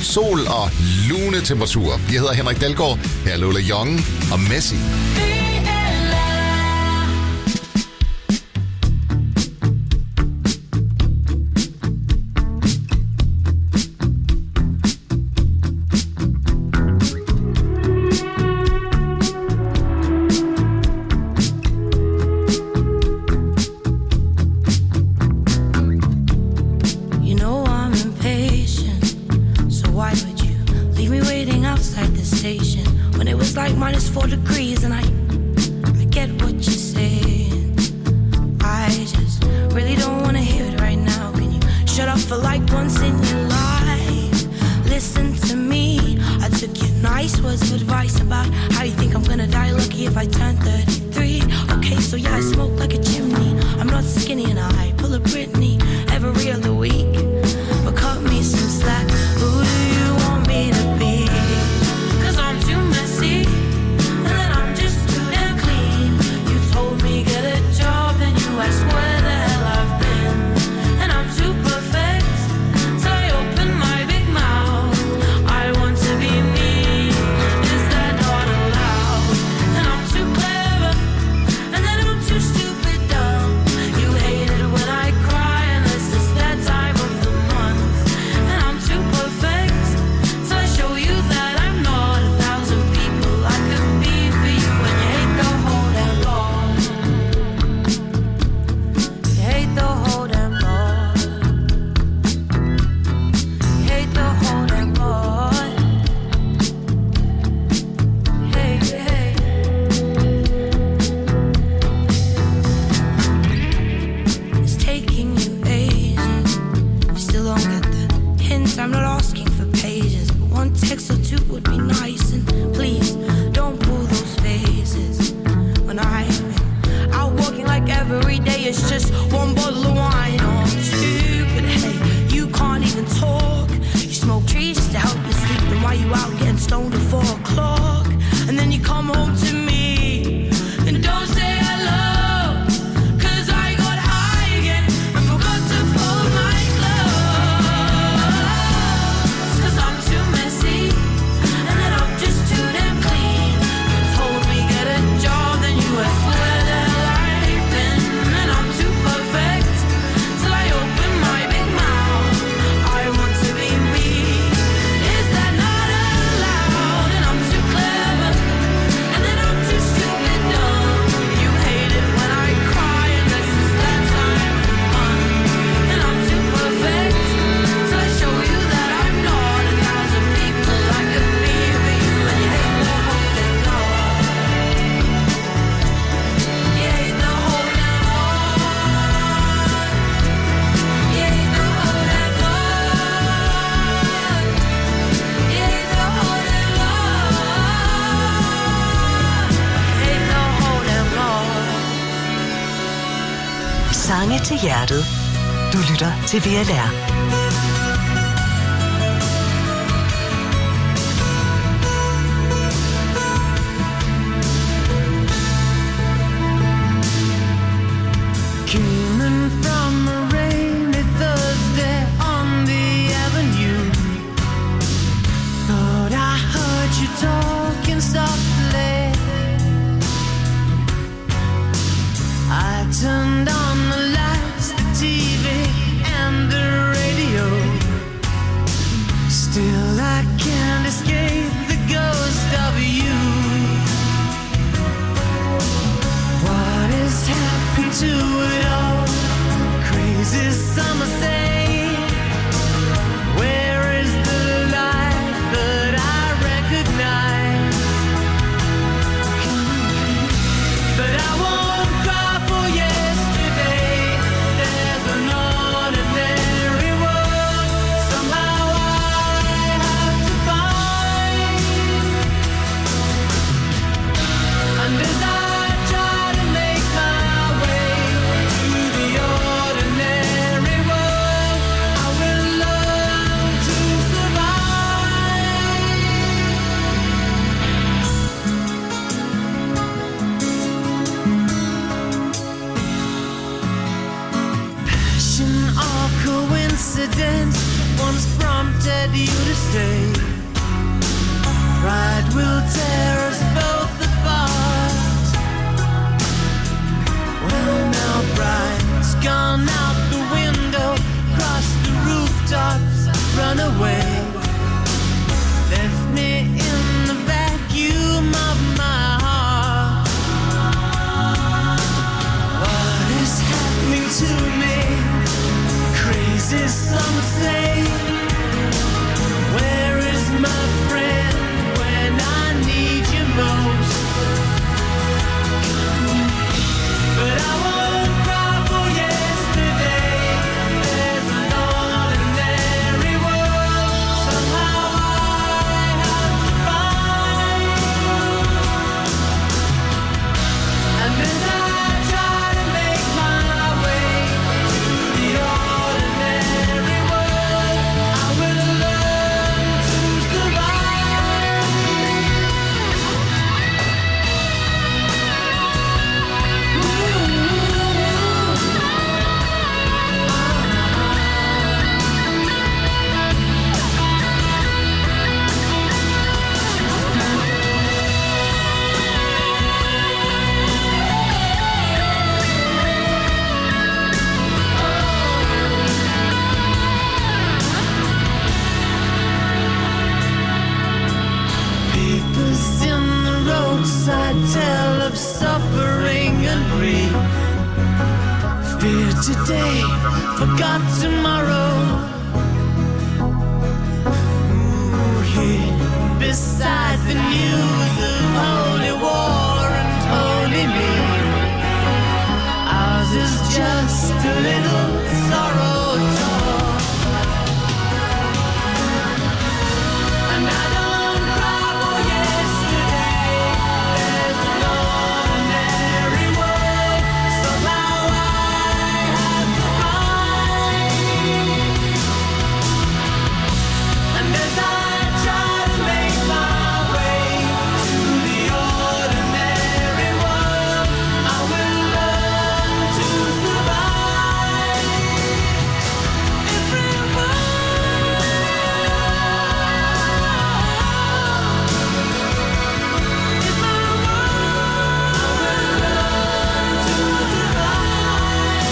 sol og lune temperaturer. Jeg hedder Henrik Dalgaard, her er Lola Young og Messi. Sange til hjertet. Du lytter til VLR. Turned on the lights, the TV and the radio. Still I can't escape the ghost of you. What has happened to it all? Crazy summer say, where is the life that I recognize? But I won't cry for yesterday. There's an ordinary world somehow I have to find. And as I try to make my way to the ordinary world, away. Pride will tear us both apart. Well, now bride's gone out the window, cross the rooftops, run away. Left me in the vacuum of my heart. What is happening to me? Crazy, some say. Where is my friend when I need you most? But I won't cry for yesterday. There's an ordinary world somehow I have to find. And as I try to make my way to the ordinary world, I will learn to survive. Papers in the roadside tell of suffering and grief. Fear today, forgot tomorrow. Ooh, here beside the news of holy war and holy me. Ours is just a little sorrow talk. And I don't cry for yesterday. There's an ordinary world somehow I have to find. And as I try to make my way to the ordinary world, I will learn to survive. Every word is my word. I will learn to survive.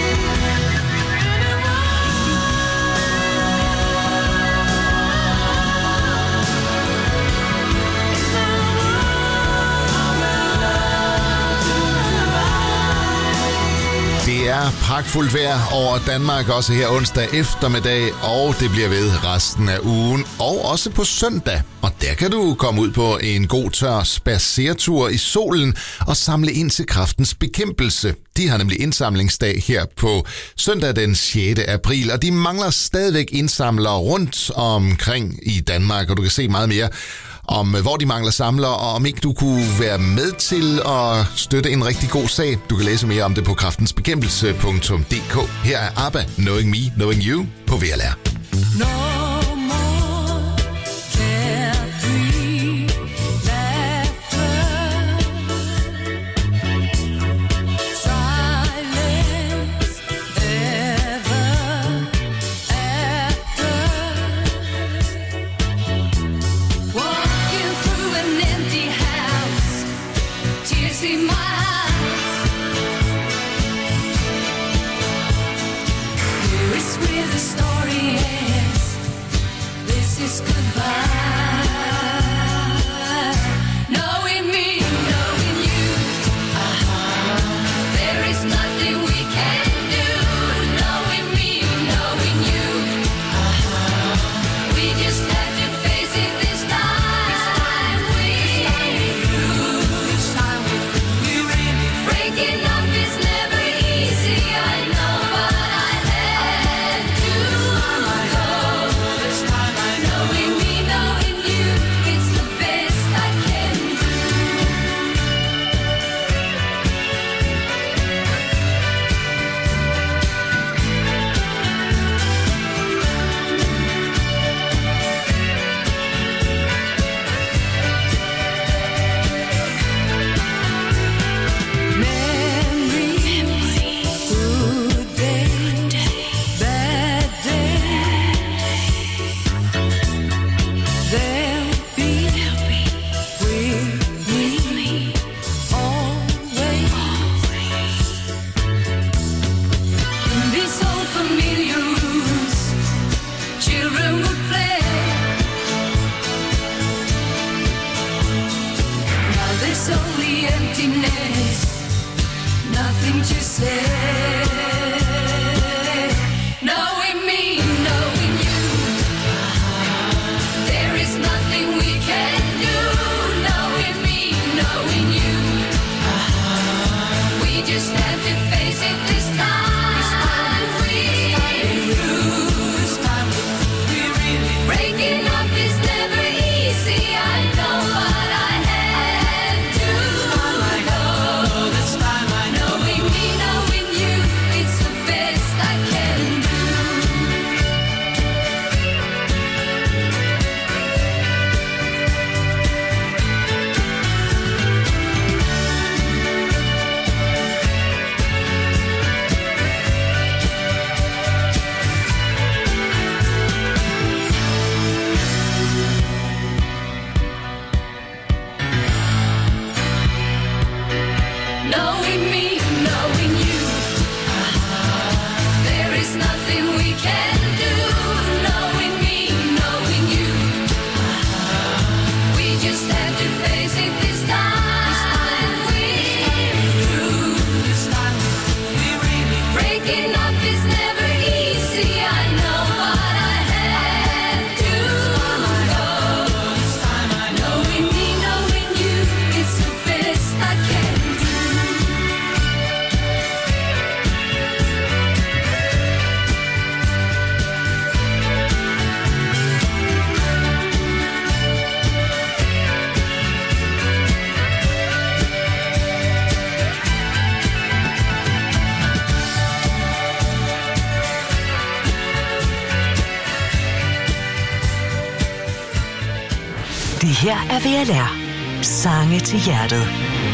Det er pragtfuldt vejr over Danmark, også her onsdag eftermiddag, og det bliver ved resten af ugen, og også på søndag. Og der kan du komme ud på en god tør spadseretur i solen og samle ind til Kræftens Bekæmpelse. De har nemlig indsamlingsdag her på søndag den 6. april, og de mangler stadigvæk indsamlere rundt omkring i Danmark, og du kan se meget mere om, hvor de mangler samlere, og om ikke du kunne være med til at støtte en rigtig god sag. Du kan læse mere om det på kræftensbekæmpelse.dk. Her er ABBA, Knowing Me, Knowing You på VLR. No more carefree laughter. Silence ever after. Walking through an empty house, tears in my eyes. Here is where the story ends. This is goodbye. Knowing me, knowing you. There is nothing we can do. Knowing me, knowing you. We just have to face it this time. Breaking up is never easy, I know, but I had to go. Knowing me, knowing you. emptiness, nothing to say. Knowing me, knowing you, there is nothing we can do. Knowing me, knowing you, we just have to face it this time. Breaking up is never easy, I know, but I had to go. This time I know. Knowing me, knowing you, it's the best I can do. Knowing me, knowing you, there is nothing we can do. Knowing me, knowing you, we just have to face it this time. We're through. This time we really. Breaking up is never easy, I know, but I had to go. This time I know. Knowing me, knowing you, it's the best I can do. Det her er VLR. Sange til hjertet.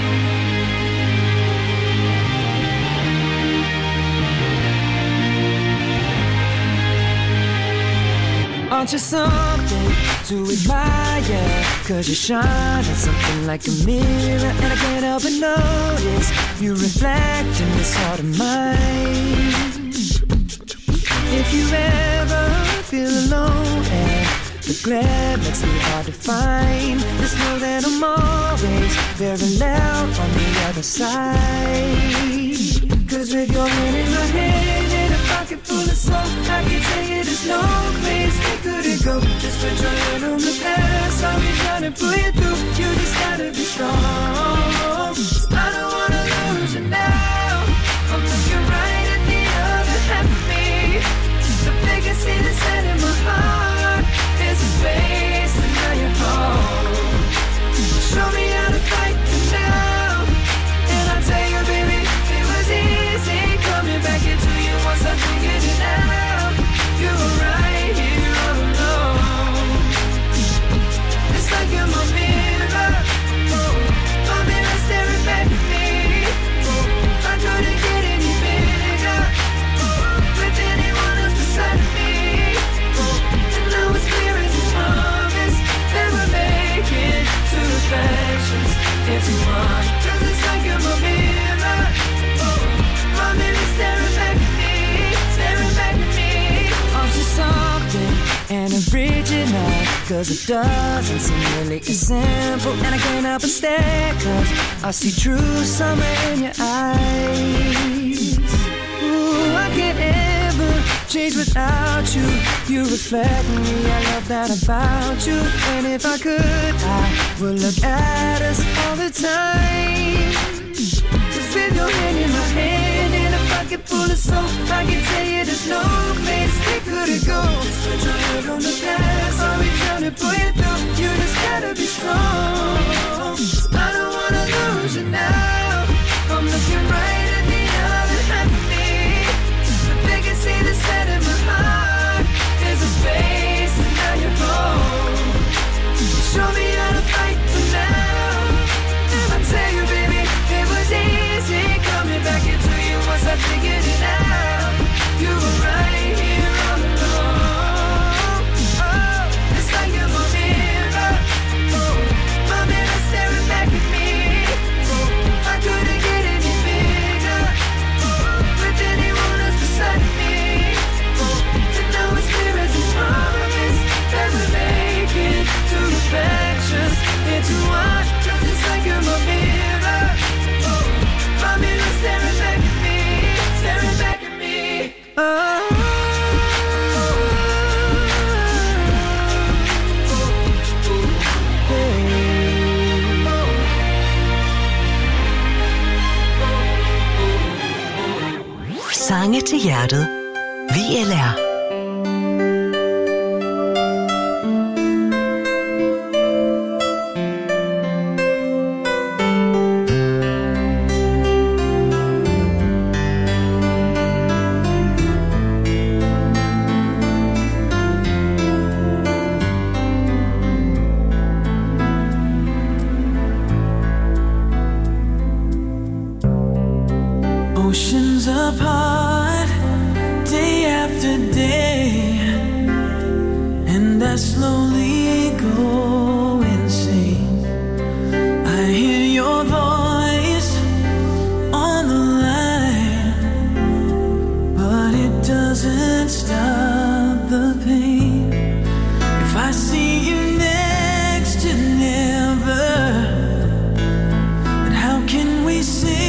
Aren't you something to admire? 'Cause you shine at something like a mirror, and I can't help but notice you reflect in this heart of mine. If you ever feel alone and the glare makes me hard to find, just know that I'm always very loud on the other side. 'Cause with your hand in my hand and a pocket full of soul, I can tell you there's no place we couldn't go. Just put your hand on the past, I'll be trying to pull you through. You just gotta be strong. I don't wanna lose you now. I'm looking right at the other half of me. The biggest thing that's set in my heart is a space and now you're home. Show me how to fight you now, and I'll tell you, baby, it was easy coming back into you once I figured it out. You were right here all alone. It's like you're my mirror, my mirror staring back at me. I couldn't get any bigger with anyone else beside me. And now it's clear as a promise that we're making two reflections into one. 'Cause it's like you're my mirror, my mirror staring back at me, staring back at me. Aren't you something and original? 'Cause it doesn't seem really as simple, and I can't help but stare, 'cause I see true summer in your eyes. Ooh, I can't ever change without you. You reflect me, I love that about you. And if I could, I would look at us all the time. Just with your hand in my hand and a pocket full of soap, I can tell you there's no place we couldn't go. Just put your head on the past, I'll be trying to pull you through. You just gotta be strong. I don't wanna lose you now. I'm looking right at the other half of me. The biggest thing that's set in my heart is a space, and now you're home. Show me how to fight for now, and I tell you, baby, it was easy coming back into you once I figured it out. You were right here all along. Oh, it's like Sange til hjertet. VLR. Oceans apart, day after day, and I slowly go insane. I hear your voice on the line, but it doesn't stop the pain. If I see you next to never, then how can we say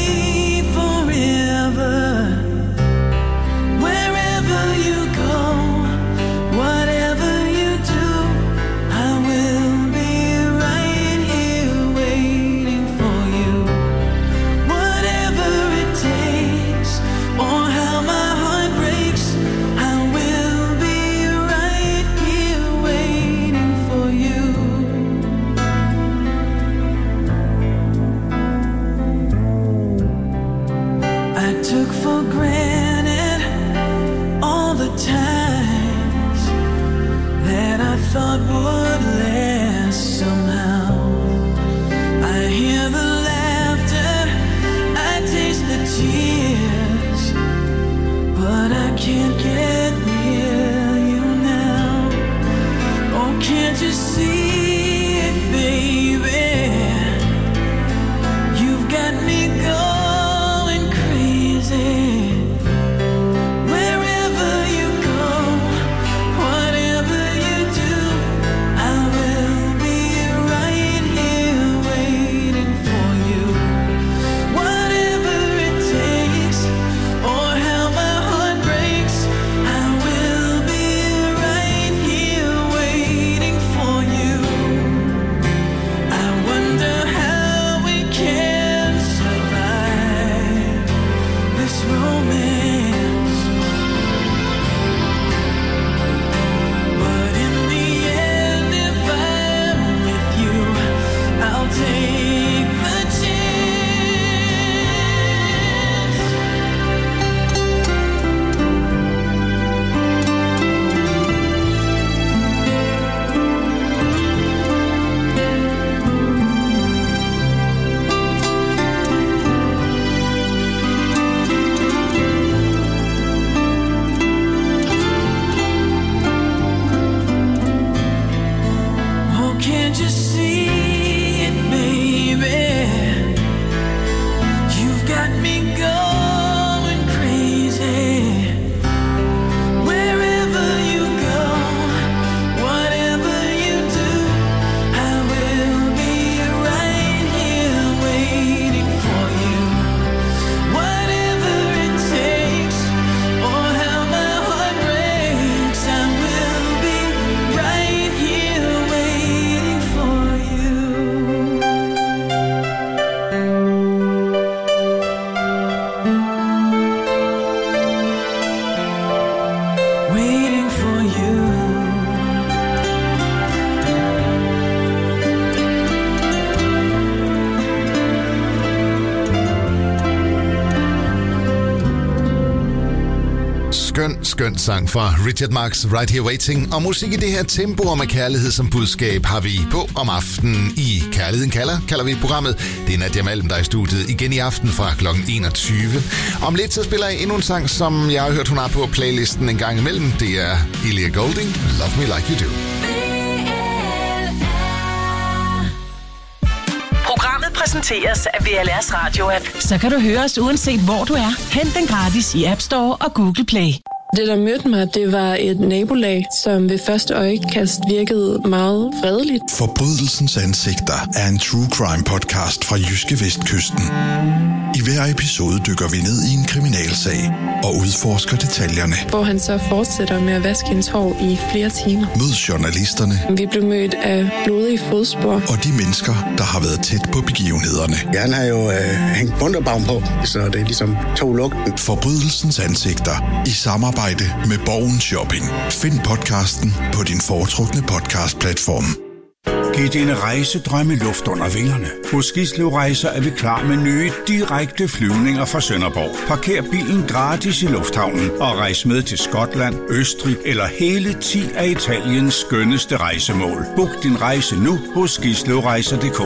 thought would last somehow. I hear the laughter, I taste the tears, but I can't get near you now. Oh, can't you see it, baby? You've got me going crazy. Skøn sang fra Richard Marx, Right Here Waiting. Og musik i det her tempo og med kærlighed som budskab har vi på om aftenen i Kærligheden kalder vi programmet. Det er Nadia Malm, der er i studiet igen i aften fra kl. 21. Om lidt så spiller jeg endnu en sang, som jeg har hørt, hun har på playlisten en gang imellem. Det er Ellie Goulding, Love Me Like You Do. Programmet præsenteres af VLR's radio-app. Så kan du høre os uanset hvor du er. Hent den gratis i App Store og Google Play. Det, der mødte mig, det var et nabolag, som ved første øjekast virkede meget fredeligt. Forbrydelsens ansigter er en true crime podcast fra Jyske Vestkysten. I hver episode dykker vi ned i en kriminalsag og udforsker detaljerne. Hvor han så fortsætter med at vaske hendes hår i flere timer. Mød journalisterne. Vi blev mødt af blodige fodspor. Og de mennesker, der har været tæt på begivenhederne. Ja, han har jo hængt bunderbaum på, så det er ligesom tog lugten. Forbrydelsens ansigter i samarbejde med Borgen Shopping. Find podcasten på din foretrukne podcastplatform. Giv dine rejsedrømme luft under vingerne. Hos Gislev Rejser er vi klar med nye, direkte flyvninger fra Sønderborg. Parker bilen gratis i lufthavnen og rejs med til Skotland, Østrig eller hele 10 af Italiens skønneste rejsemål. Book din rejse nu hos gislevrejser.dk.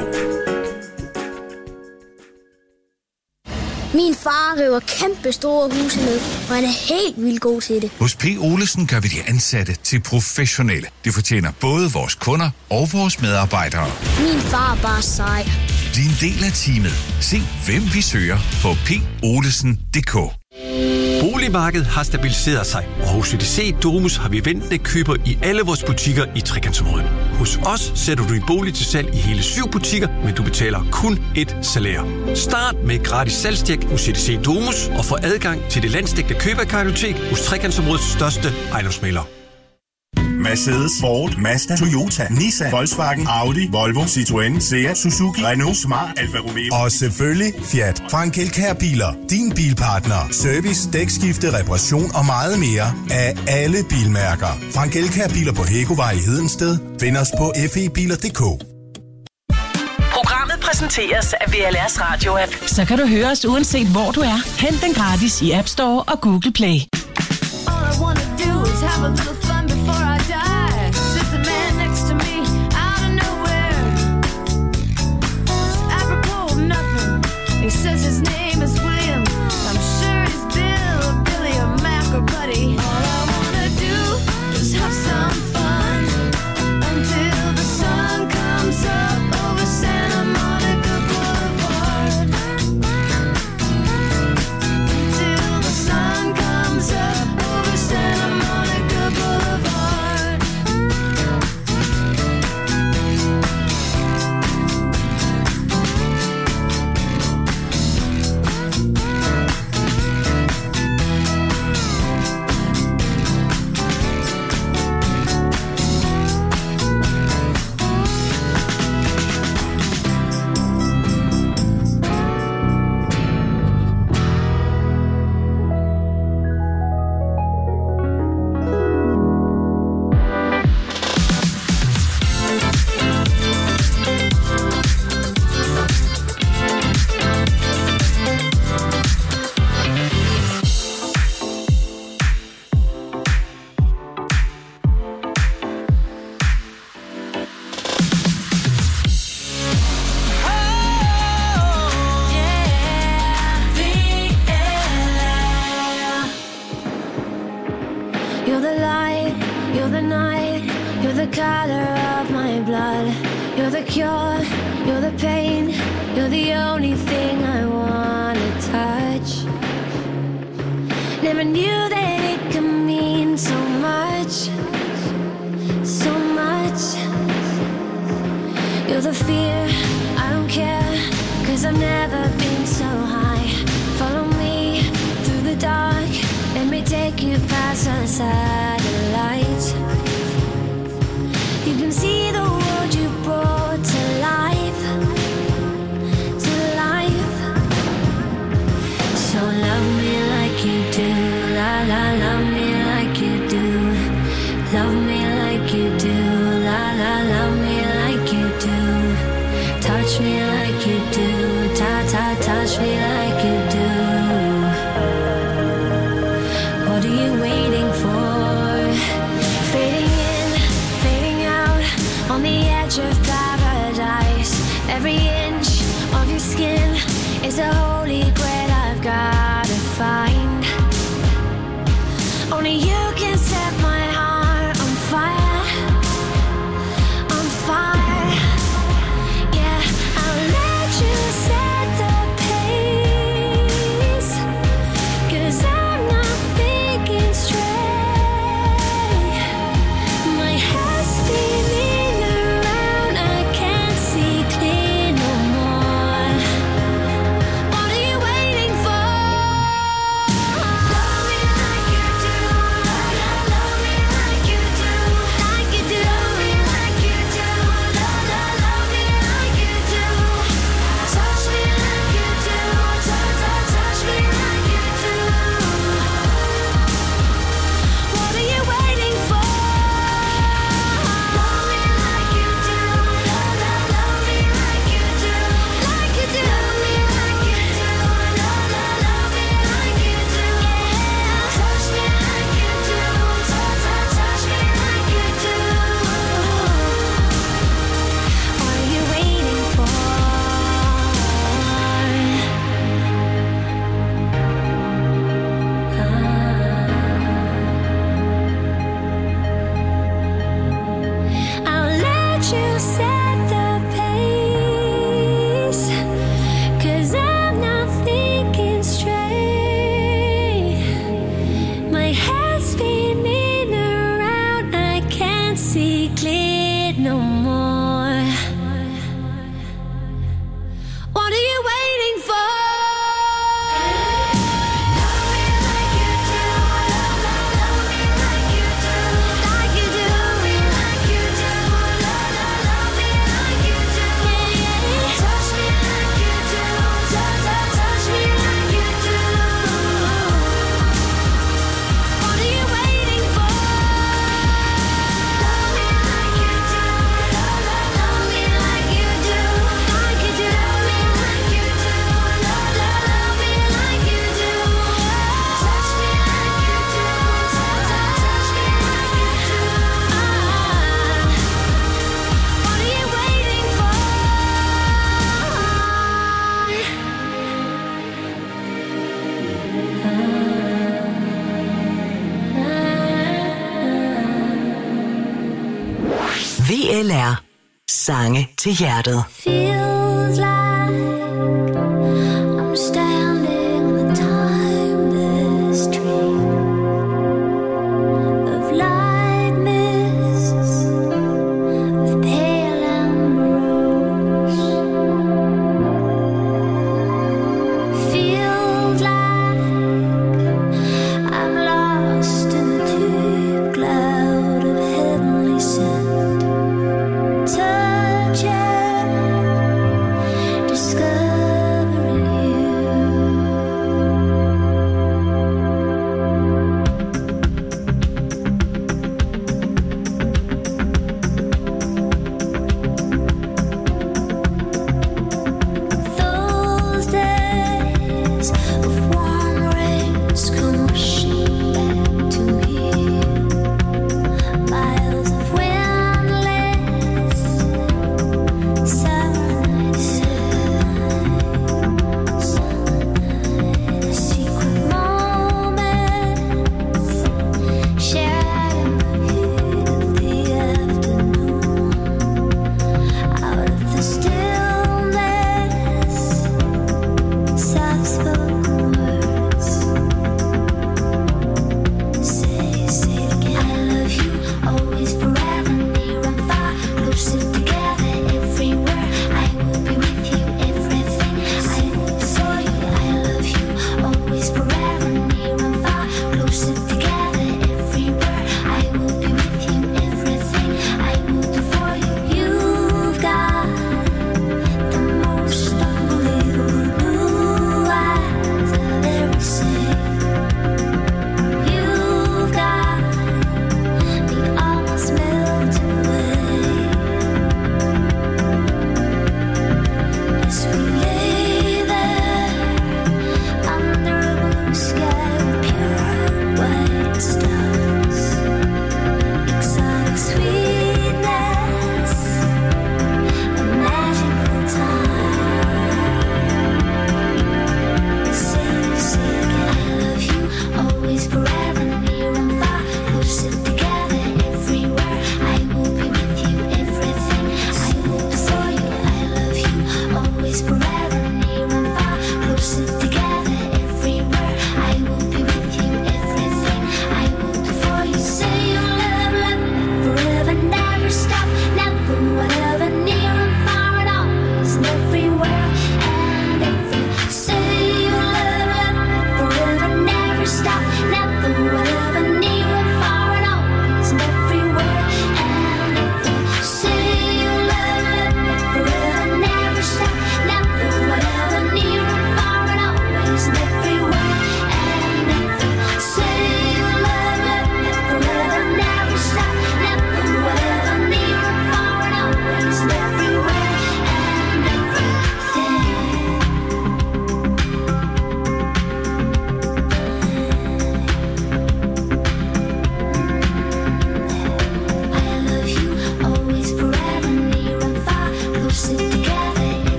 Min far river kæmpe store huse ned, og han er helt vildt god til det. Hos P. Olesen gør vi de ansatte til professionelle. Det fortjener både vores kunder og vores medarbejdere. Min far er bare sej. Bliv en del af teamet. Se, hvem vi søger på polesen.dk. Boligmarkedet har stabiliseret sig, og hos EDC Domus har vi ventende køber i alle vores butikker i Trekantsområdet. Hos os sætter du din bolig til salg i hele 7 butikker, men du betaler kun et salær. Start med et gratis salgstjek hos EDC Domus og få adgang til det landsdækkende køberkartotek hos Trekantsområdets største ejendomsmæglere. Mercedes, Ford, Mazda, Toyota, Nissan, Volkswagen, Audi, Volvo, Citroën, Seat, Suzuki, Renault, Smart, Alfa Romeo og selvfølgelig Fiat. Frank Elkjær Biler. Din bilpartner. Service, dækskifte, reparation og meget mere af alle bilmærker. Frank Elkjær Biler på Hækkovej i Hedensted. Find os på febiler.dk. Programmet præsenteres af VLR's radio-app. Så kan du høre os uanset hvor du er. Hent den gratis i App Store og Google Play. All I wanna do is have a little fun before I die. Sits a man next to me out of nowhere. It's apropos of nothing. He says his name is William. I'm sure he's Bill or Billy or Mac or Buddy. All I wanna do is have some fun until the sun comes up over Santa Monica Boulevard. Until the sun comes up over Santa Monica Boulevard. You're the light, you're the night, you're the color of my blood. You're the cure, you're the pain, you're the only thing I wanna touch. Never knew that it could mean so much, so much. You're the fear, I don't care, 'cause I've never been so high. Follow me through the dark, let me take you past the satellite. You can see the world you brought to life, to life. So love me like you do, la la, love me like you do. Love me like you do, la la, love me like you do. Touch me like you do, ta ta, touch me like you do. What are you waiting for? Fading in, fading out, on the edge of paradise. Every inch of your skin is a holy grail I've gotta find. Only you can set my heart on fire, on fire. Yeah, I'll let you set the pace, 'cause I'm not thinking straight. set the pace, 'cause I'm not thinking straight. My head's spinning around, I can't see clear no more. What are you waiting for? VLR. Sange til hjertet. Feels like I'm standing in the timeless dream of light mists with pale ambrose. Feels like I'm lost in a deep cloud of heavenly scent.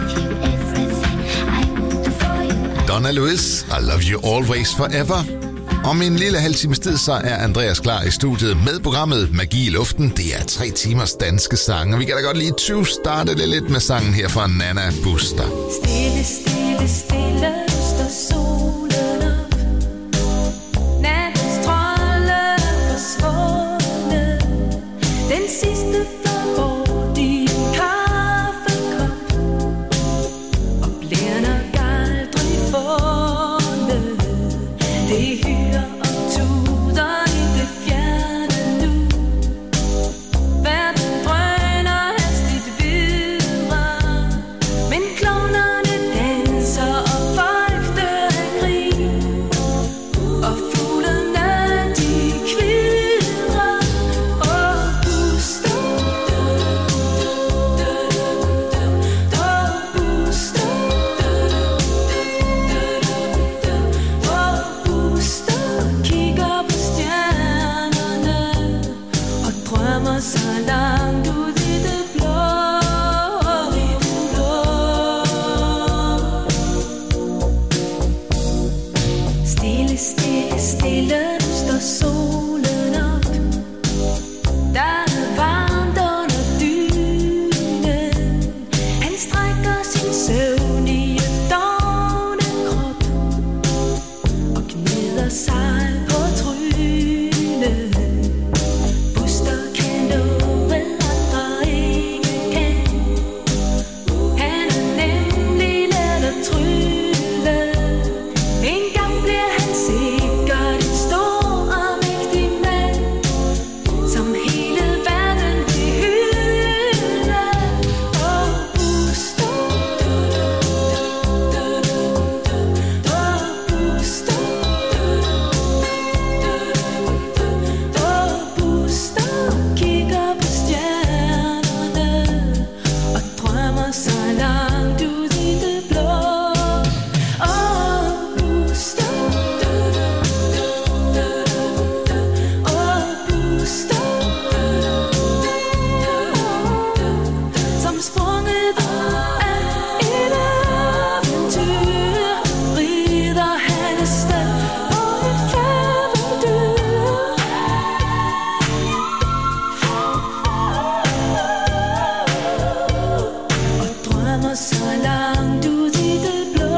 Donna Lewis, I Love You Always Forever. Om en lille halv times tid, så er Andreas klar i studiet med programmet Magi i Luften. Det er 3 timers danske sange, og vi kan da godt lige starte det lidt med sangen her fra Nana Buster. Stille, stille, stille, står solen op. Nattens trolde forsvundet. Den sidste flår bort i en kaffekop. Og bliver nok aldrig fundet. Det hyrer og tuder i det fjerne nu. Verden drøner hastigt videre. Men klovnerne danser og folk dør af grin. Og fuglene de kvidrer og puster. Og puster, kigger på stjernerne og drømmer så langt ud i det blå. Stille, stille, stille, nu står solen op. Der er varmt under dynen. Han strækker sin søvnige dovnekrop og gnider sig på trynet. Buster kan love, andre ikke kan. Han er nemlig let at trylle. En gang bliver han sikkert en stor og mægtig mand, som hele verden vil hylde. Og Buster, Buster kigger på stjernerne og drømmer så langt ud i det blå. Buster, som sprunget af et eventyr, rider han afsted på et færgedyr. Og drømmer så langt ud i det blå.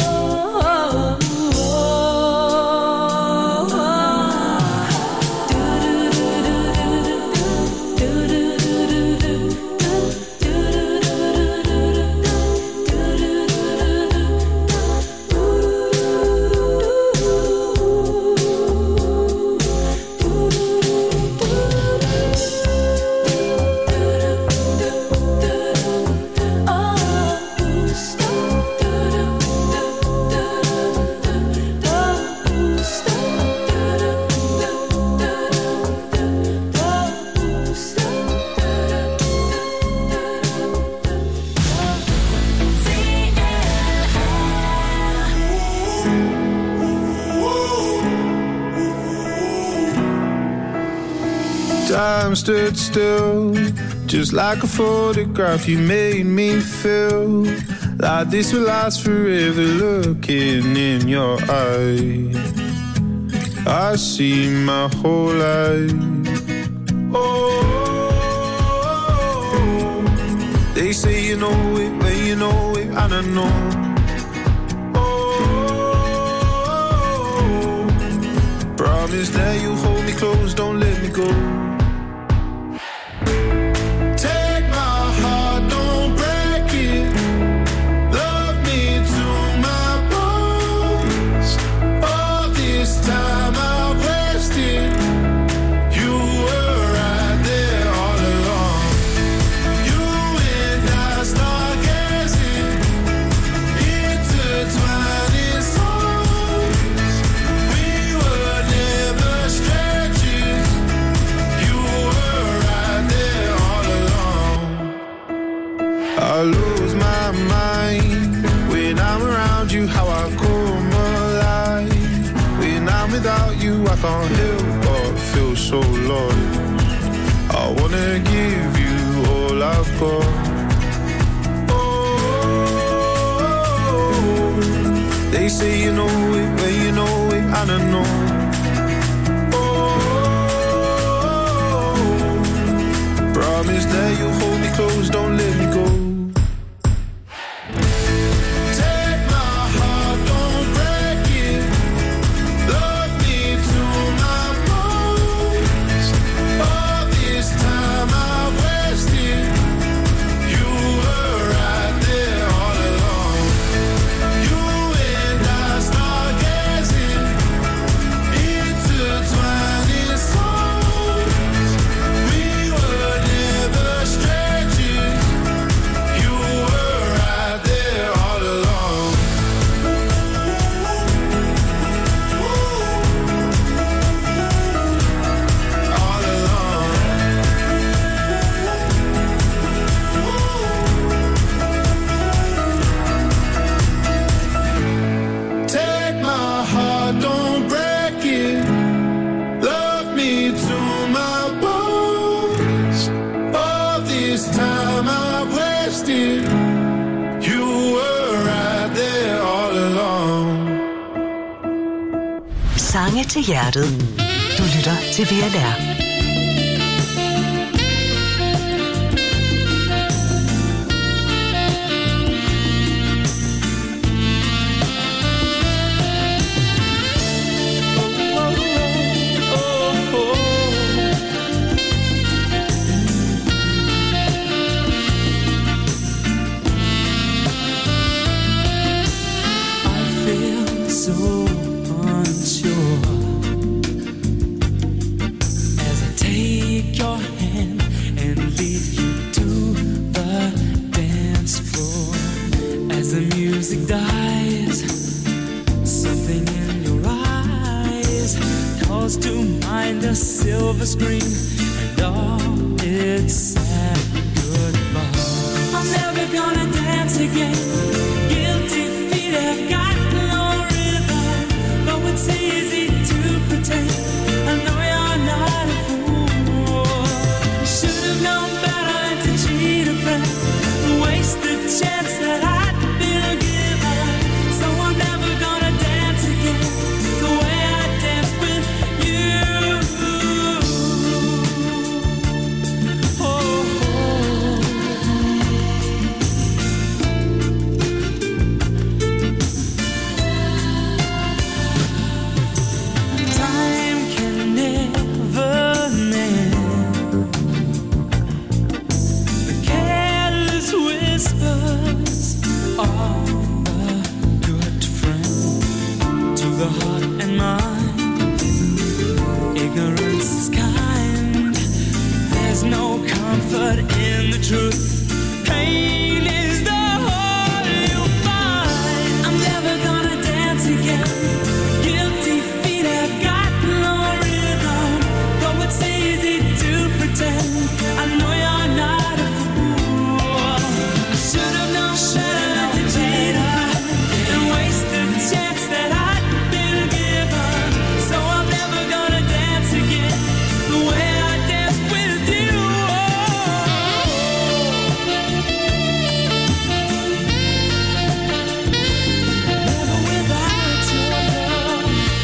Time stood still, just like a photograph. You made me feel like this will last forever. Looking in your eyes, I see my whole life. Oh, they say you know it when you know it, and I know. Oh, promise that you hold me close, don't let me go. I lose my mind when I'm around you, how I come alive. When I'm without you, I can't help but feel so lost. I wanna give you all I've got. Oh, they say you know it when you know it, and I know. promise that you'll hold me close, don't let me go. Take my heart, don't break it. Love me to my bones. All this time I wasted, you were right there all along. You and I stargazing, intertwining souls. We were never strangers. You were right there all along. All along. Take my heart, don't break it. Love me to my bones. All this time I wasted, you were right there all along. Sange til hjertet. Du lytter til VLR. I feel so unsure as I take your hand and lead you to the dance floor. As the music dies, something in your eyes calls to mind a silver screen and all its sad goodbye. I'm never gonna dance again. Guilty feet have got no rhythm, though it's easy to pretend. I know you're not a fool. Should have known better than to cheat a friend, waste the chance that I'd been given. So I'm never gonna dance again the way I danced with you. Oh. Time can never mend the careless whispers of a good friend to the heart and mind. Ignorance is kind. There's no comfort in the truth. Pain is the whole you find. I'm never gonna dance again. Guilty feet have got no rhythm, though it's easy to pretend. I know you're not a fool. Should have known better to cheat a friend and waste the chance that I'd been given. So I'm never gonna dance again the way I danced with you. Never without your love.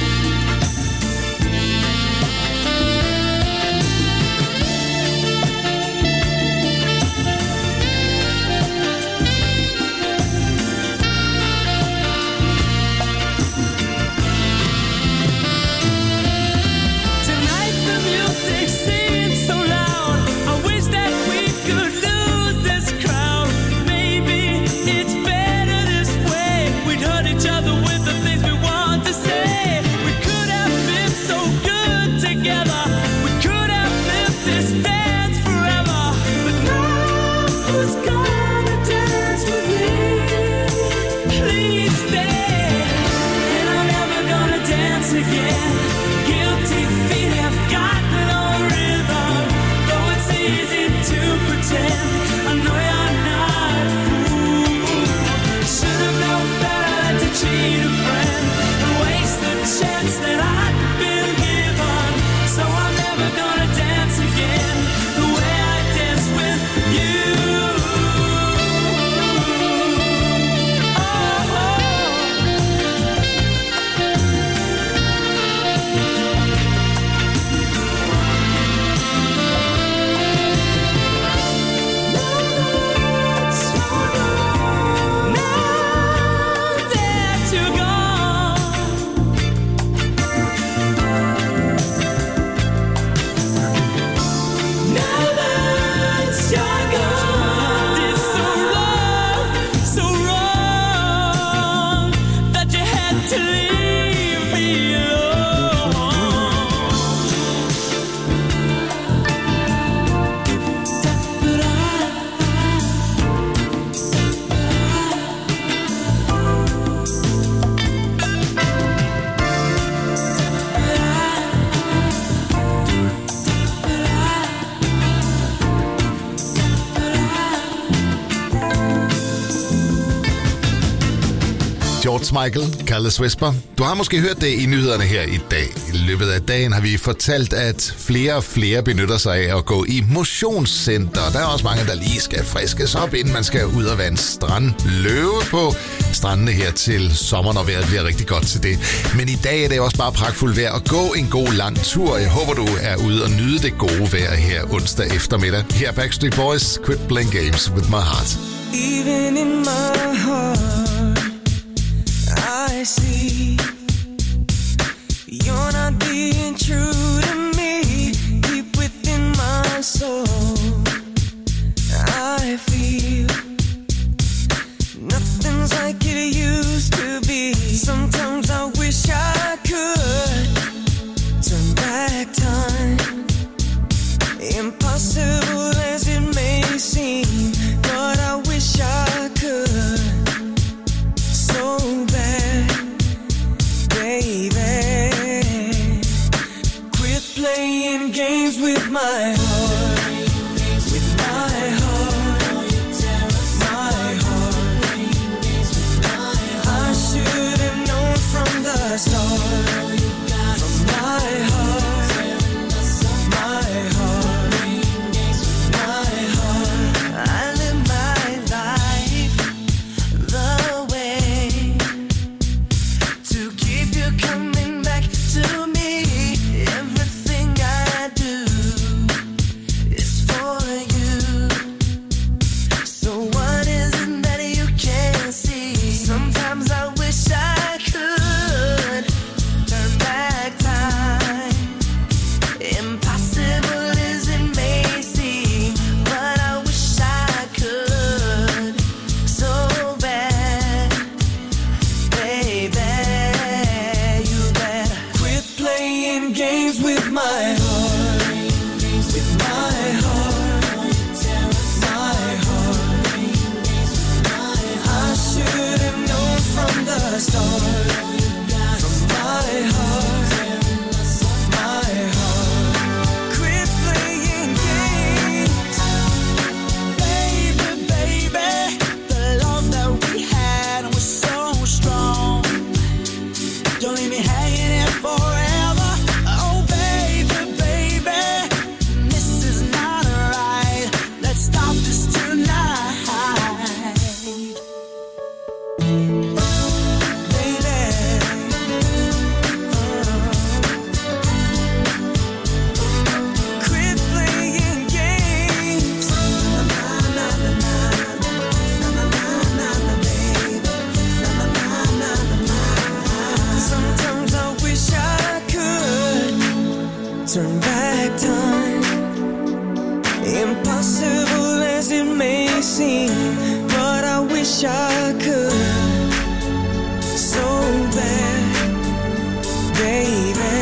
Tonight the music seems so loud. I wish that we could lose this crowd. Maybe it's better this way. We'd hurt each other with the things we want to say. We could have been so good together. We could have lived this dance forever. But now who's gonna dance with me? Please stay. And I'm never gonna dance again. Guilty feet have got no rhythm, though it's easy to pretend. I know you're not a fool. Should have known better than to cheat a friend and waste the chance that I'd been given. So I'm never gonna dance again the way I danced with you. George Michael, Careless Whisper. Du har måske hørt det i nyhederne her i dag. I løbet af dagen har vi fortalt, at flere og flere benytter sig af at gå i motionscenter. Der er også mange, der lige skal friskes op, inden man skal ud og vande strandløve på strandene her til sommer, når vejret bliver rigtig godt til det. Men i dag er det også bare pragtfuldt vejr at gå en god lang tur. Jeg håber, du er ude og nyde det gode vejr her onsdag eftermiddag. Her er Backstreet Boys, Quit Playing Games With My Heart. Even in my heart, I see you're not being true to me. Deep within my soul, I feel nothing's like it used to be. Sometimes I wish I could turn back time. Impossible as it may seem, but I wish I could so bad, baby. Quit playing games with my heart, with my heart, my heart. I should have known from the start, from my heart, my heart, my heart. I live my life the way to keep you coming back to me. Everything I do is for you. So what is it that you can't see? Sometimes I wish I could turn back time. Impossible as it may seem, but I wish I could so bad, baby. You better quit playing games with my heart, with my heart, my heart. I should have known from the start, from my heart, my heart. Quit playing games, baby, baby. The love that we had was so strong. Don't leave me hanging here forever. Oh, baby, baby, this is not right. Let's stop this tonight, baby. Quit playing games. Na na na na na na na na baby. Na na na na na. Sometimes I wish I could turn back time. Impossible as it may seem, but I wish I could so bad, baby.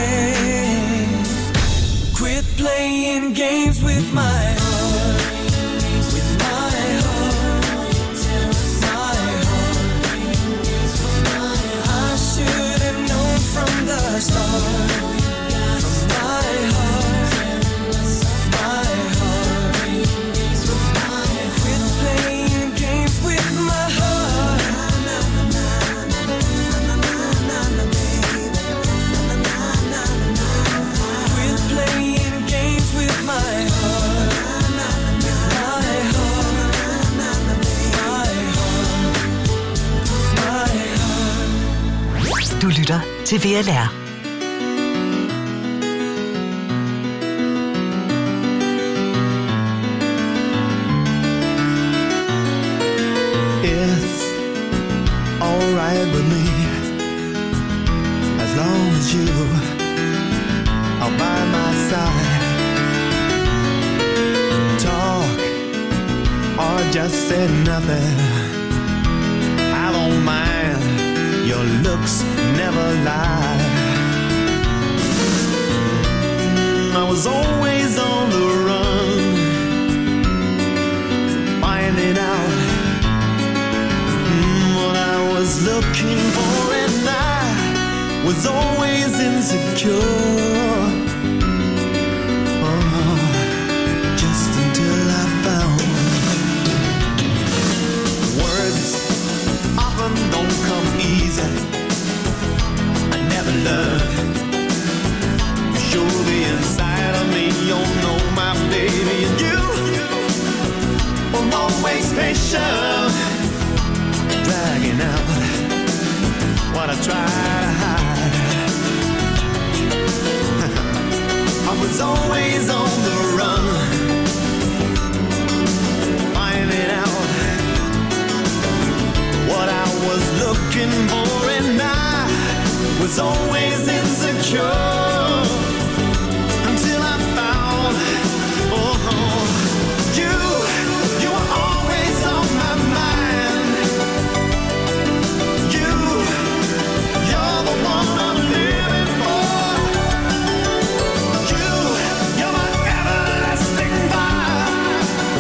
Quit playing games with my heart, with my heart, my heart. I should have known from the start, from my heart, my heart. Quit playing games with my heart. Quit playing games with my heart, my heart, my heart. Du lytter til VLR. It's alright with me, as long as you are by my side. Talk or just say nothing, I don't mind. Your looks never lie. I was always on the run, finding out what I was looking for, and I was always insecure. Just until I found words often don't come easy. always patient, dragging out what I try to hide. I was always on the run, finding out what I was looking for, and I was always insecure until I found, you were always on my mind. You're the one I'm living for. You're my everlasting fire.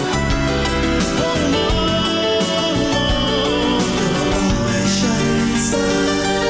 Always shining star.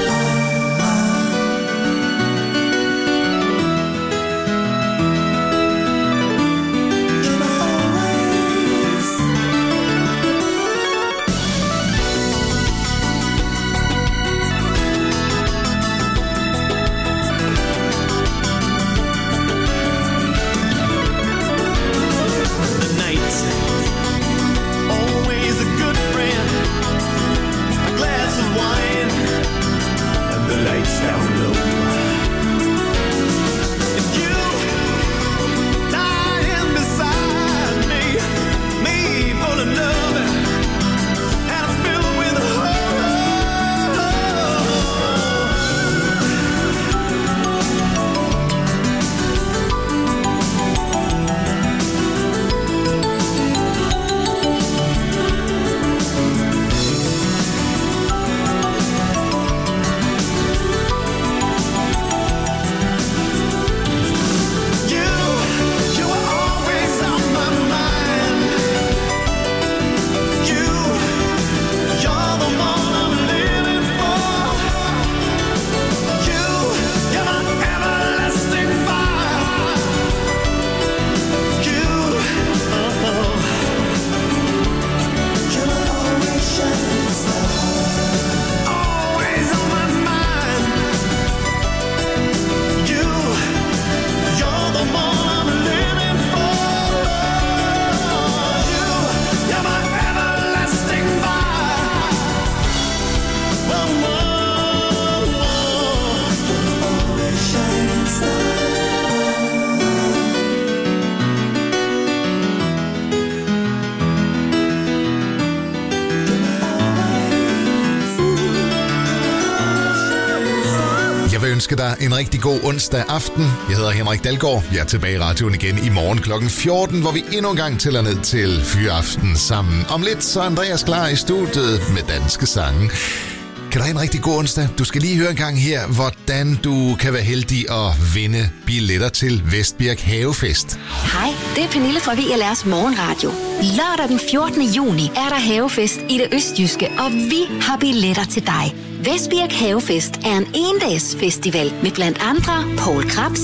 ønske dig en rigtig god onsdag aften. Jeg hedder Henrik Dalgaard. Jeg er tilbage i radioen igen i morgen kl. 14, hvor vi endnu en gang tæller ned til Fyraften sammen. Om lidt så er Andreas klar i studiet med danske sange. Kan du have en rigtig god onsdag? Du skal lige høre en gang her, hvordan du kan være heldig at vinde billetter til Vestbirk Havefest. Hej, det er Pernille fra VLR's Morgenradio. Lørdag den 14. juni er der havefest i det østjyske, og vi har billetter til dig. Vestbirk Havefest er en endags festival med blandt andre Poul Krebs,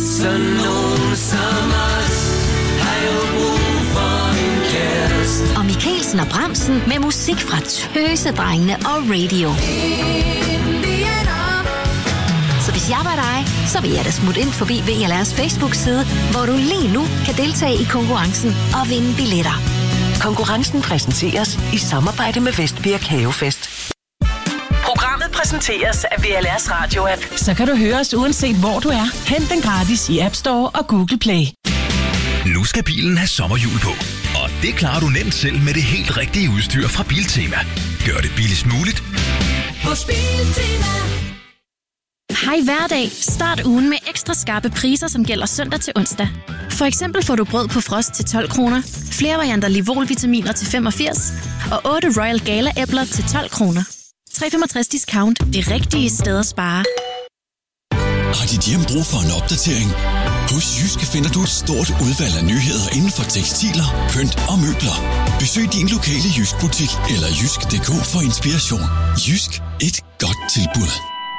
og Mikkelsen og Bremsen med musik fra Tøsedrengene og Radio. Så hvis jeg var dig, så vil jeg da smutte ind forbi VLR's Facebook-side, hvor du lige nu kan deltage i konkurrencen og vinde billetter. Konkurrencen præsenteres i samarbejde med Vestbirk Havefest. Programmet præsenteres af VLR's Radio-app. Så kan du høre os uanset hvor du er. Hent den gratis i App Store og Google Play. Nu skal bilen have sommerhjul på, og det klarer du nemt selv med det helt rigtige udstyr fra Biltema. Gør det billigst muligt hos Biltema. Hej hverdag. Start ugen med ekstra skarpe priser, som gælder søndag til onsdag. For eksempel får du brød på frost til 12 kroner, flere varianter Livol-vitaminer til 85 og 8 Royal Gala-æbler til 12 kroner. 365 discount. Det rigtige sted at spare. Har dit hjem brug for en opdatering? Hos Jyske finder du et stort udvalg af nyheder inden for tekstiler, pynt og møbler. Besøg din lokale Jysk-butik eller jysk.dk for inspiration. Jysk. Et godt tilbud.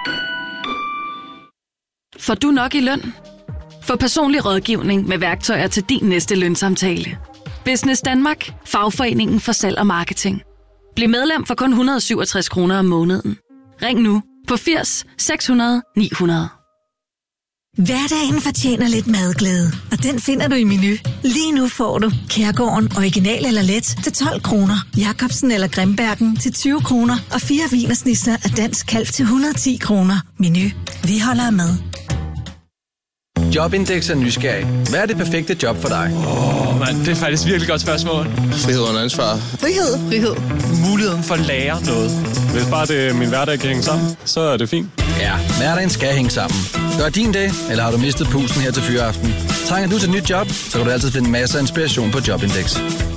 Får du nok i løn? Få personlig rådgivning med værktøjer til din næste lønsamtale. Business Danmark. Fagforeningen for salg og marketing. Bliv medlem for kun 167 kroner om måneden. Ring nu på 80 600 900. Hverdagen fortjener lidt madglæde, og den finder du i Menu. Lige nu får du Kærgården original eller let til 12 kroner, Jacobsen eller Grimbergen til 20 kroner og 4 wienersnitzer af dansk kalv til 110 kroner. Menu. Vi holder af mad. Jobindex er nysgerrig. Hvad er det perfekte job for dig? Det er faktisk virkelig godt spørgsmål. Frihed under ansvar. Frihed. Muligheden for at lære noget. Hvis bare det min hverdag kan hænge sammen, så er det fint. Ja, hverdagen skal hænge sammen. Gør din dag, eller har du mistet pusten her til fyreaften? Trænger du til et nyt job, så kan du altid finde masser af inspiration på Jobindex.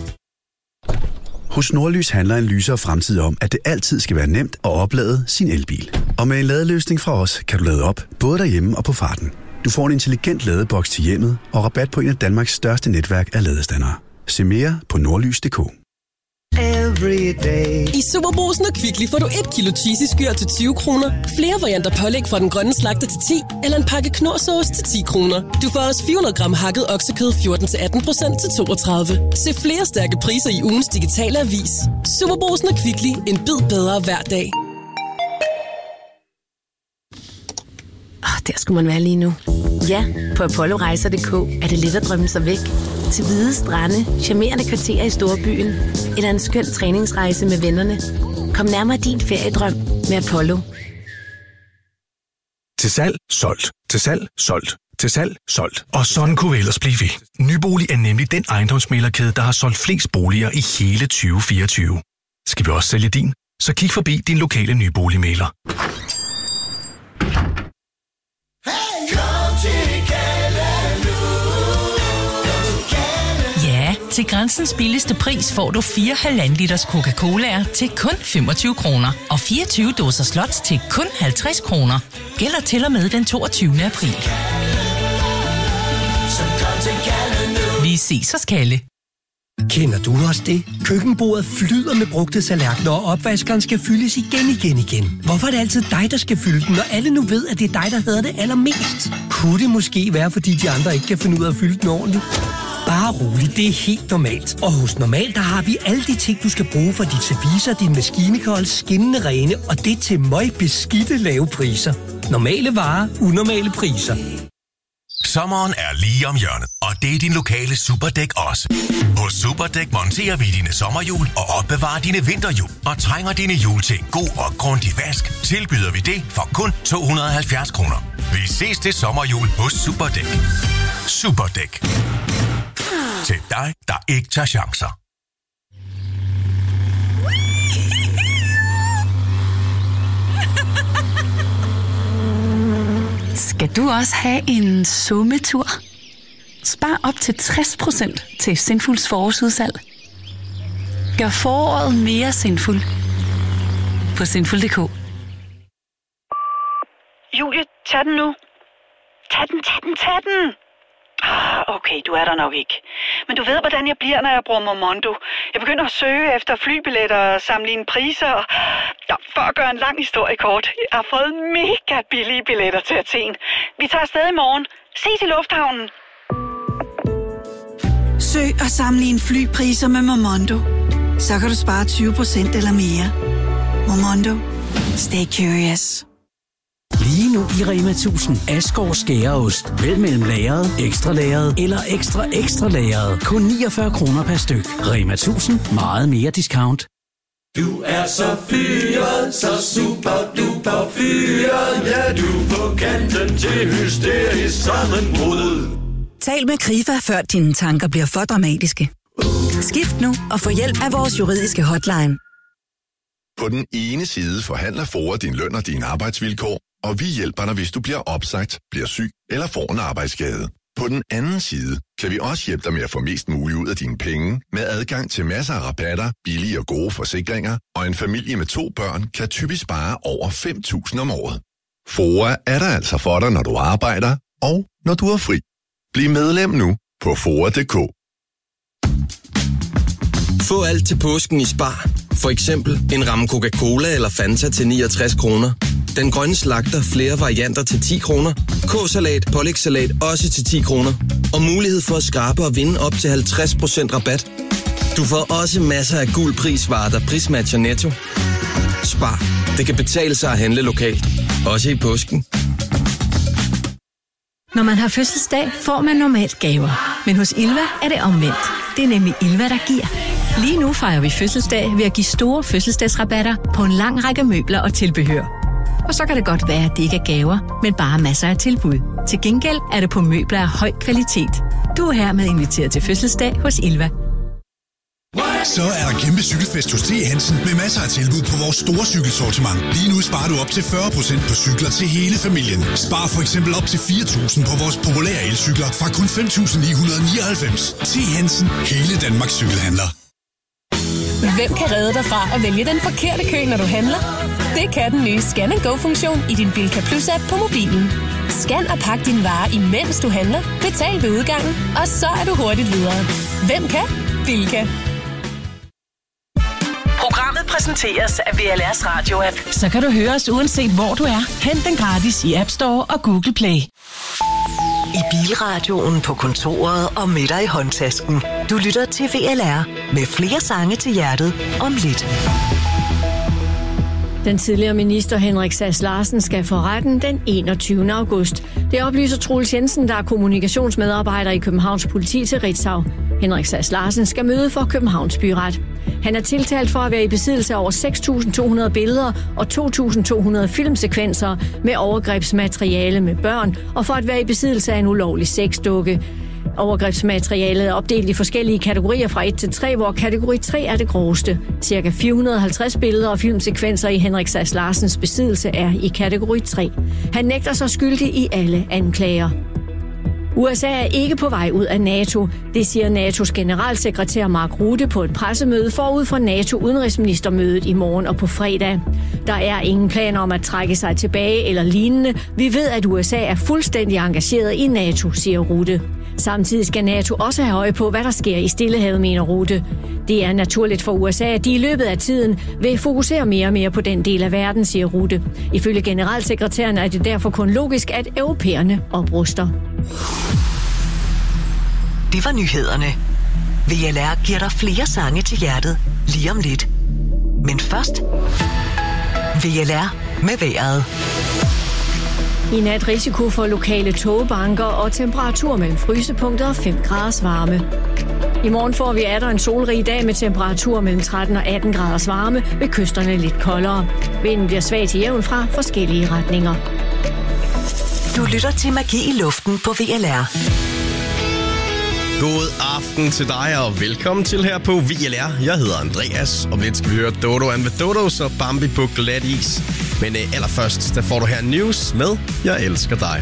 Hos Nordlys handler en lysere fremtid om, at det altid skal være nemt at oplade sin elbil. Og med en ladeløsning fra os, kan du lade op, både derhjemme og på farten. Du får en intelligent ladeboks til hjemmet og rabat på en af Danmarks største netværk af ladestandere. Se mere på nordlys.dk. I Superbrugsen og Kvickly får du 1 kilo cheesy skyr til 20 kroner, flere varianter pålæg fra den grønne slagter til 10, eller en pakke knorrsauce til 10 kroner. Du får også 400 gram hakket oksekød 14-18% til 32. Se flere stærke priser i ugens digitale avis. Superbrugsen og Kvickly. En bid bedre hver dag. Der skulle man være lige nu. Ja, på apollorejser.dk er det let at drømme sig væk. Til hvide strande, charmerende kvarterer i storbyen, eller en skøn træningsrejse med vennerne. Kom nærmere din feriedrøm med Apollo. Til salg, solgt. Til salg, solgt. Til salg, solgt. Og sådan kunne vi ellers blive ved. Nybolig er nemlig den ejendomsmæglerkæde, der har solgt flest boliger i hele 2024. Skal vi også sælge din? Så kig forbi din lokale nyboligmægler. Ja, til Grænsens billigste pris får du 4 1,5 liters Coca-Cola'er til kun 25 kroner og 24 dåser slots til kun 50 kroner. Gælder til og med den 22. april. Vi ses hos Kalle. Kender du også det? Køkkenbordet flyder med brugte tallerkener, og opvaskeren skal fyldes igen. Hvorfor er det altid dig, der skal fylde den, når alle nu ved, at det er dig, der hader det allermest? Kunne det måske være, fordi de andre ikke kan finde ud af at fylde den ordentligt? Bare roligt, det er helt normalt. Og hos Normal, der har vi alle de ting, du skal bruge for dit service, din maskinikold, skinnende rene, og det til møgbeskidte lave priser. Normale varer, unormale priser. Sommeren er lige om hjørnet, og det er din lokale Superdæk også. Hos Superdæk monterer vi dine sommerhjul og opbevarer dine vinterhjul. Og trænger dine hjul til en god og grundig vask, tilbyder vi det for kun 270 kroner. Vi ses til sommerhjul hos Superdæk. Superdæk. Til dig, der ikke tager chancer. Skal du også have en sommetur? Spar op til 60% til Sinfuls forårsudsalg. Gør foråret mere sinful på sinful.dk. Julie, tag den nu. Tag den. Okay, du er der nok ikke. Men du ved, hvordan jeg bliver, når jeg bruger Momondo. Jeg begynder at søge efter flybilletter og sammenligne priser. For at gøre en lang historie kort. Jeg har fået mega billige billetter til Athen. Vi tager afsted i morgen. Ses i lufthavnen. Søg og sammenligne flypriser med Momondo. Så kan du spare 20% eller mere. Momondo. Stay curious. Lige nu i Rema 1000 Asgaard skæreost. Vælg mellem lagret, ekstra lagret eller ekstra lagret. Kun 49 kroner per styk. Rema 1000. Meget mere discount. Du er så fyret, så super duper fyret. Ja, du er på kanten til hysterisk sammenbrud. Tal med Krifa, før dine tanker bliver for dramatiske. Skift nu og få hjælp af vores juridiske hotline. På den ene side forhandler FOA din løn og dine arbejdsvilkår, og vi hjælper dig, hvis du bliver opsagt, bliver syg eller får en arbejdsskade. På den anden side kan vi også hjælpe dig med at få mest muligt ud af dine penge, med adgang til masser af rabatter, billige og gode forsikringer, og en familie med 2 børn kan typisk spare over 5.000 om året. FOA er der altså for dig, når du arbejder, og når du er fri. Bliv medlem nu på FOA.dk. Få alt til påsken i Spar. For eksempel en ramme Coca-Cola eller Fanta til 69 kroner. Den grønne slagter flere varianter til 10 kroner. K-salat, pålægssalat også til 10 kroner. Og mulighed for at skrabe og vinde op til 50% rabat. Du får også masser af gul prisvarer, der prismatcher Netto. Spar. Det kan betale sig at handle lokalt. Også i påsken. Når man har fødselsdag, får man normalt gaver. Men hos Ilva er det omvendt. Det er nemlig Ilva, der giver. Lige nu fejrer vi fødselsdag ved at give store fødselsdagsrabatter på en lang række møbler og tilbehør. Og så kan det godt være, at det ikke er gaver, men bare masser af tilbud. Til gengæld er det på møbler af høj kvalitet. Du er hermed inviteret til fødselsdag hos Ilva. Så er der kæmpe cykelfest hos T. Hansen med masser af tilbud på vores store cykelsortiment. Lige nu sparer du op til 40% på cykler til hele familien. Spar for eksempel op til 4.000 på vores populære elcykler fra kun 5.999. T. Hansen, hele Danmarks cykelhandler. Hvem kan redde dig fra at vælge den forkerte kø, når du handler? Det kan den nye Scan & Go-funktion i din Bilka Plus-app på mobilen. Scan og pak dine varer, imens du handler. Betal ved udgangen, og så er du hurtigt videre. Hvem kan? Bilka. Programmet præsenteres af VLR's radio-app. Så kan du høre os uanset hvor du er. Hent den gratis i App Store og Google Play. I bilradioen, på kontoret og med dig i håndtasken. Du lytter til VLR med flere sange til hjertet om lidt. Den tidligere minister Henrik Sass Larsen skal for retten den 21. august. Det oplyser Troels Jensen, der er kommunikationsmedarbejder i Københavns Politi til Ritzau. Henrik Sass Larsen skal møde for Københavns Byret. Han er tiltalt for at være i besiddelse af over 6.200 billeder og 2.200 filmsekvenser med overgrebsmateriale med børn, og for at være i besiddelse af en ulovlig sexdukke. Overgrebsmaterialet er opdelt i forskellige kategorier fra 1 til 3, hvor kategori 3 er det groveste. Cirka 450 billeder og filmsekvenser i Henrik Sass Larsens besiddelse er i kategori 3. Han nægter sig skyldig i alle anklager. USA er ikke på vej ud af NATO. Det siger NATO's generalsekretær Mark Rutte på et pressemøde forud for NATO-udenrigsministermødet i morgen og på fredag. Der er ingen planer om at trække sig tilbage eller lignende. Vi ved, at USA er fuldstændig engageret i NATO, siger Rutte. Samtidig skal NATO også have øje på, hvad der sker i Stillehavet, mener Rutte. Det er naturligt for USA, at de i løbet af tiden vil fokusere mere og mere på den del af verden, siger Rutte. Ifølge generalsekretæren er det derfor kun logisk, at europæerne opruster. Det var nyhederne. VLR giver dig flere sange til hjertet lige om lidt. Men først VLR med vejret. I nat risiko for lokale tågebanker og temperatur mellem frysepunktet og 5 graders varme. I morgen får vi atter en solrig dag med temperatur mellem 13 og 18 graders varme, ved kysterne lidt koldere. Vinden bliver svag til jævn fra forskellige retninger. Du lytter til Magi i luften på VLR. God aften til dig, og velkommen til her på VLR. Jeg hedder Andreas, og lidt skal vi høre Dodo and the Dodos og Bambi på glat is. Men allerførst, der får du her news med Jeg elsker dig.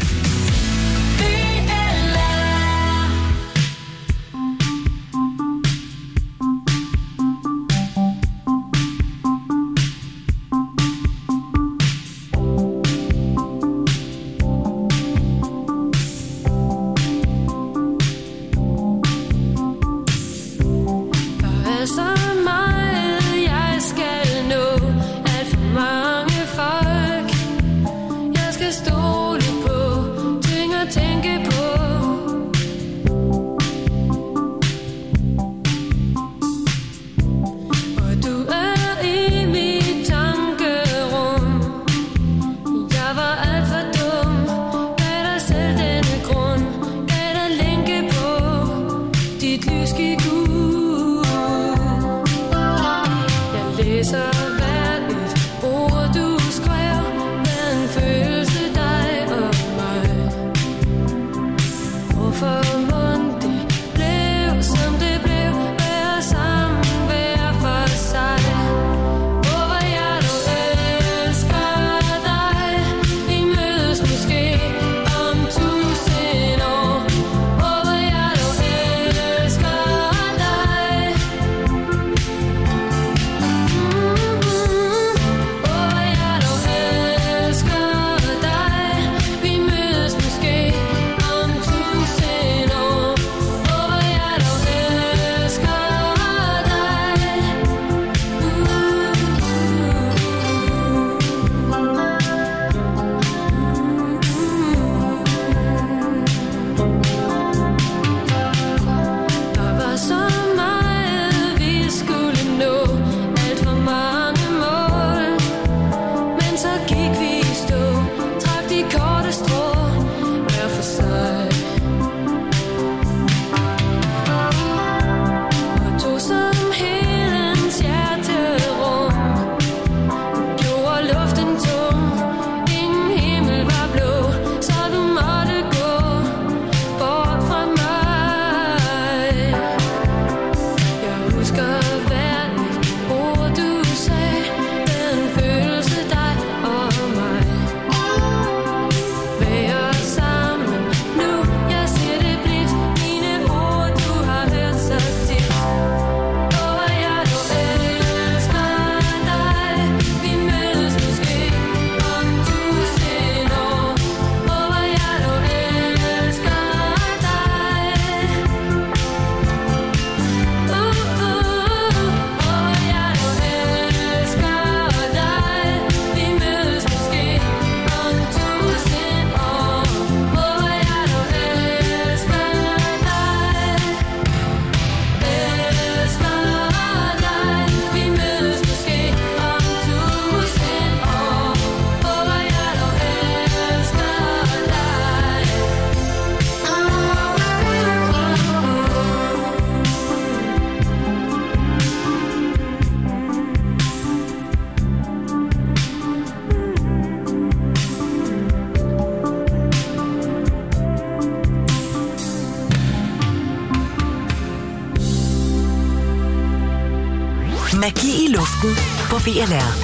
Magi i luften på VLR.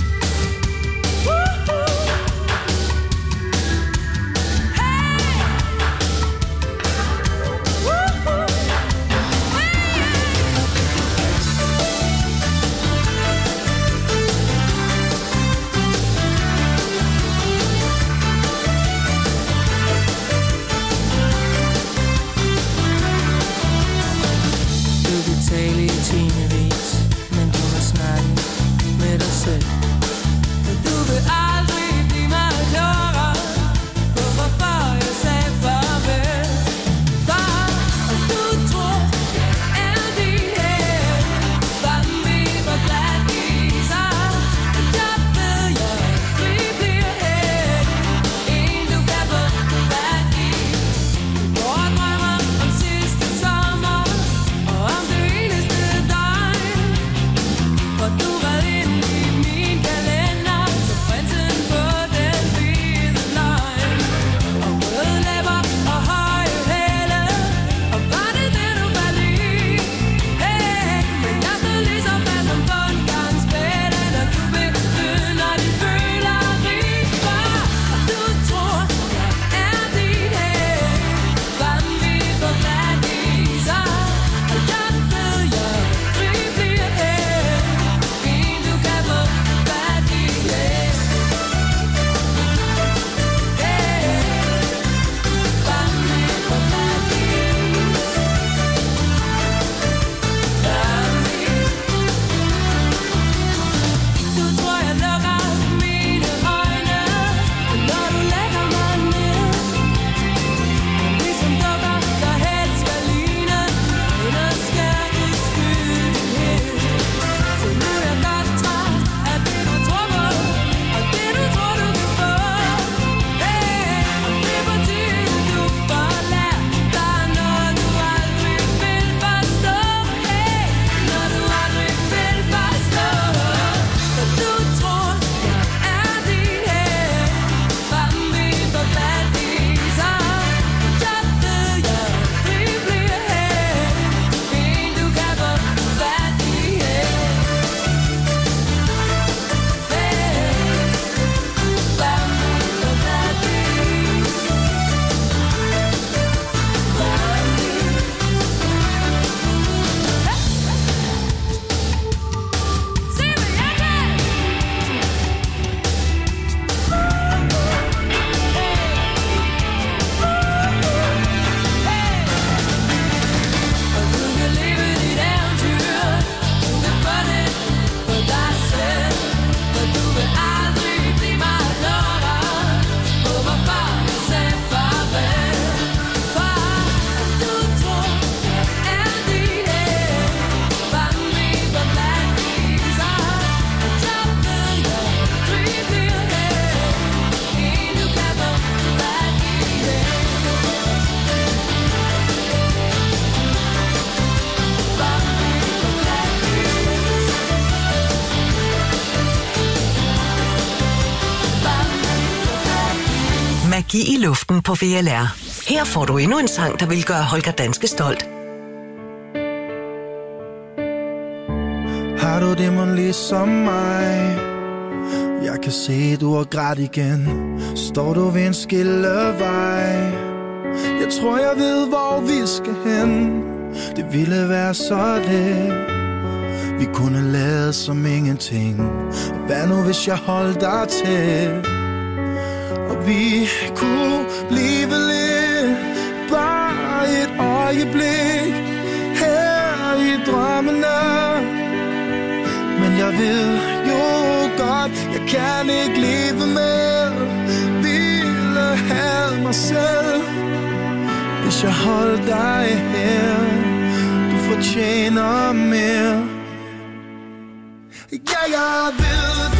Tale i timevis, men du må snakke med dig selv. For du vil aldrig blive mig klogere på hvorfor jeg sagde farvel. For du tror, jeg er din held. Bambi var glad i sig. Jeg ved, jeg aldrig bliver held. En du kan få fat i. Du går og drømmer om sidste sommer, og om det for du var inde i min kalender, så prinsen på den hvide løgn. Og røde læber og høje hæle, og var det det du var lige? Hey, men jeg stod lige så fast som på en gang spætte, når du begynder de føler rig. Og du tror, jeg er din held. Bambi på glat is, og jeg ved, jeg aldrig bliver held. Magi i luften på VLR. Her får du endnu en sang, der vil gøre Holger Danske stolt. Har du det mon ligesom mig? Jeg kan se, du har grædt igen. Står du ved en skillevej? Jeg tror, jeg ved, hvor vi skal hen. Det ville være så let. Vi kunne lade som ingenting. Og hvad nu, hvis jeg holdt dig tæt? Og vi kunne blive lidt, bare et øjeblik her i drømmene. Men jeg ved jo godt, jeg kan ikke leve med. Ville have mig selv, hvis jeg holdt dig her. Du fortjener mere. Ja, jeg ved